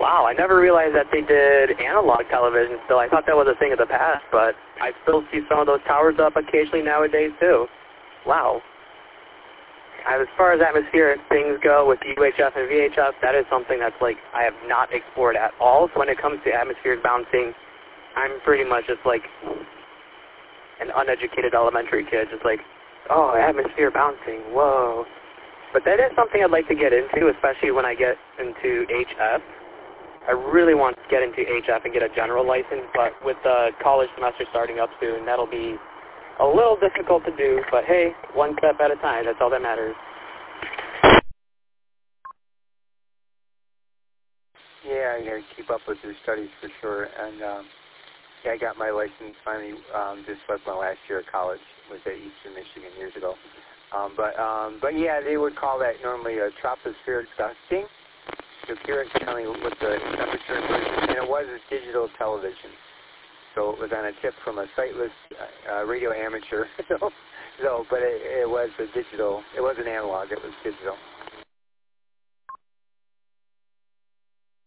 Wow, I never realized that they did analog television still. I thought that was a thing of the past, but I still see some of those towers up occasionally nowadays too. Wow. As far as atmospheric things go with UHF and VHF, that is something that's like I have not explored at all. So when it comes to atmospheric bouncing, I'm pretty much just like an uneducated elementary kid, just like, oh, atmosphere bouncing, whoa. But that is something I'd like to get into, especially when I get into HF. I really want to get into HF and get a general license, but with the college semester starting up soon, that'll be a little difficult to do, but hey, one step at a time, that's all that matters. Yeah, you got to keep up with your studies for sure, and yeah, I got my license finally just like my last year of college, was at Eastern Michigan years ago. But yeah, they would call that normally a tropospheric dusting. You'll hear it telling what the temperature version, and it was a digital television. So it was on a tip from a sightless radio amateur. But it was a digital. It wasn't analog. It was digital.